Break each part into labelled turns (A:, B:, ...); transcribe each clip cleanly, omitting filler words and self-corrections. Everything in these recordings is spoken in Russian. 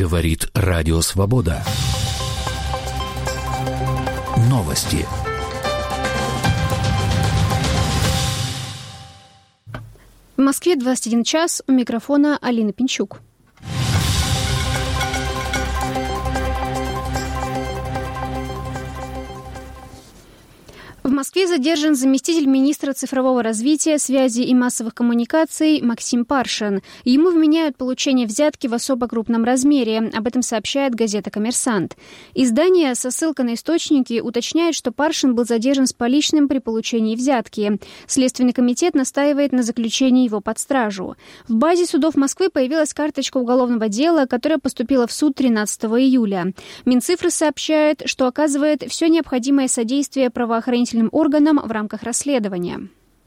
A: Говорит Радио Свобода. Новости.
B: В Москве 21 час. У микрофона Алина Пинчук. В Москве задержан заместитель министра цифрового развития, связи и массовых коммуникаций Максим Паршин. Ему вменяют получение взятки в особо крупном размере. Об этом сообщает газета «Коммерсант». Издание со ссылкой на источники уточняет, что Паршин был задержан с поличным при получении взятки. Следственный комитет настаивает на заключении его под стражу. В базе судов Москвы появилась карточка уголовного дела, которая поступила в суд 13 июля. Минцифры сообщает, что оказывает все необходимое содействие правоохранительным органам в рамках расследования.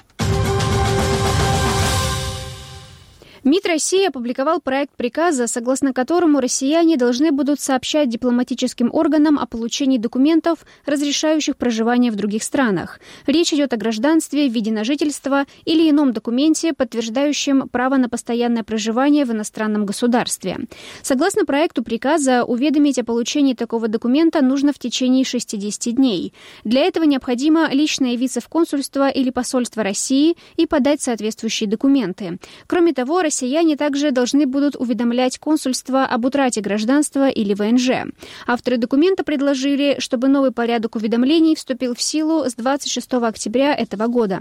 B: МИД России опубликовал проект приказа, согласно которому россияне должны будут сообщать дипломатическим органам о получении документов, разрешающих проживание в других странах. Речь идет о гражданстве, виде на жительство или ином документе, подтверждающем право на постоянное проживание в иностранном государстве. Согласно проекту приказа, уведомить о получении такого документа нужно в течение 60 дней. Для этого необходимо лично явиться в консульство или посольство России и подать соответствующие документы. Кроме того, россияне также должны будут уведомлять консульство об утрате гражданства или ВНЖ. Авторы документа предложили, чтобы новый порядок уведомлений вступил в силу с 26 октября этого года.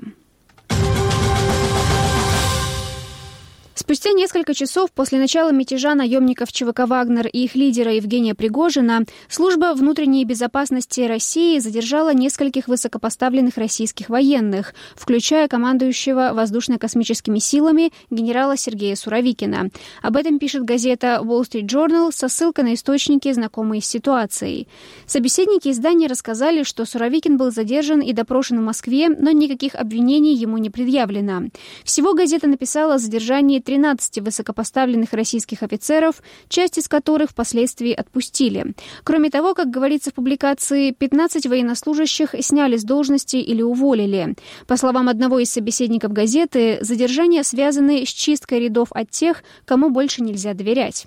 B: Спустя несколько часов после начала мятежа наемников ЧВК «Вагнер» и их лидера Евгения Пригожина, служба внутренней безопасности России задержала нескольких высокопоставленных российских военных, включая командующего воздушно-космическими силами генерала Сергея Суровикина. Об этом пишет газета Wall Street Journal со ссылкой на источники, знакомые с ситуацией. Собеседники издания рассказали, что Суровикин был задержан и допрошен в Москве, но никаких обвинений ему не предъявлено. Всего газета написала о задержании 13 высокопоставленных российских офицеров, часть из которых впоследствии отпустили. Кроме того, как говорится в публикации, 15 военнослужащих сняли с должности или уволили. По словам одного из собеседников газеты, задержания связаны с чисткой рядов от тех, кому больше нельзя доверять.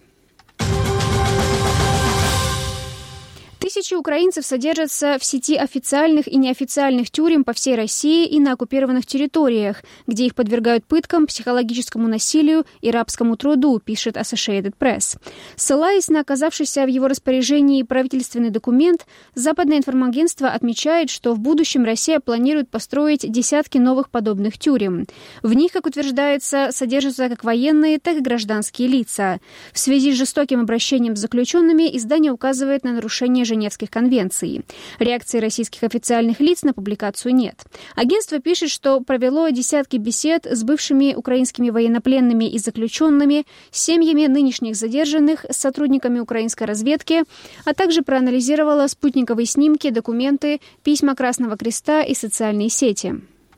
B: Тысячи украинцев содержатся в сети официальных и неофициальных тюрем по всей России и на оккупированных территориях, где их подвергают пыткам, психологическому насилию и рабскому труду, пишет Associated Press. Ссылаясь на оказавшийся в его распоряжении правительственный документ, западное информагентство отмечает, что в будущем Россия планирует построить десятки новых подобных тюрем. В них, как утверждается, содержатся как военные, так и гражданские лица. В связи с жестоким обращением с заключенными издание указывает на нарушение Женевских конвенций. Реакции российских официальных лиц на публикацию нет. Агентство пишет, что провело десятки бесед с бывшими украинскими военнопленными и заключенными, с семьями нынешних задержанных, с сотрудниками украинской разведки, а также проанализировало спутниковые снимки, документы, письма Красного Креста и социальные сети.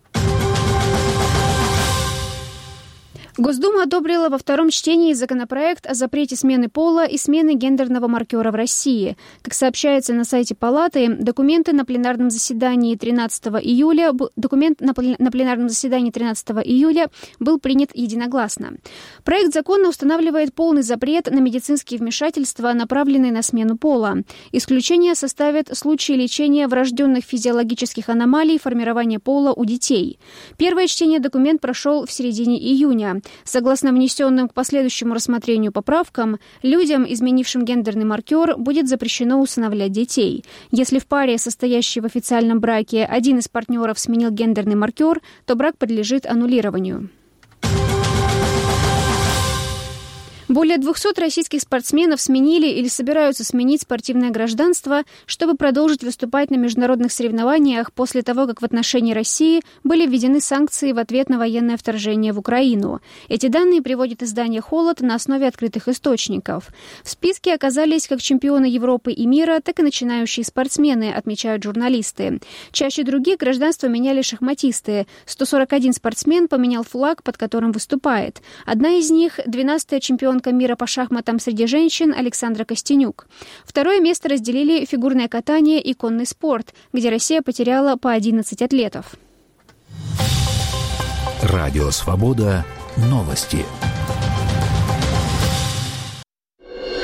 B: Госдума одобрила во втором чтении законопроект о запрете смены пола и смены гендерного маркера в России. Как сообщается на сайте Палаты, документ на пленарном заседании 13 июля был принят единогласно. Проект закона устанавливает полный запрет на медицинские вмешательства, направленные на смену пола. Исключение составят случаи лечения врожденных физиологических аномалий формирования пола у детей. Первое чтение документ прошел в середине июня. Согласно внесенным к последующему рассмотрению поправкам, людям, изменившим гендерный маркер, будет запрещено усыновлять детей. Если в паре, состоящей в официальном браке, один из партнеров сменил гендерный маркер, то брак подлежит аннулированию. Более 200 российских спортсменов сменили или собираются сменить спортивное гражданство, чтобы продолжить выступать на международных соревнованиях после того, как в отношении России были введены санкции в ответ на военное вторжение в Украину. Эти данные приводит издание «Холод» на основе открытых источников. В списке оказались как чемпионы Европы и мира, так и начинающие спортсмены, отмечают журналисты. Чаще других гражданство меняли шахматисты. 141 спортсмен поменял флаг, под которым выступает. Одна из них – 12-я чемпионка мира по шахматам среди женщин Александра Костенюк. Второе место разделили фигурное катание и конный спорт, где Россия потеряла по 11 атлетов.
A: Радио «Свобода». Новости.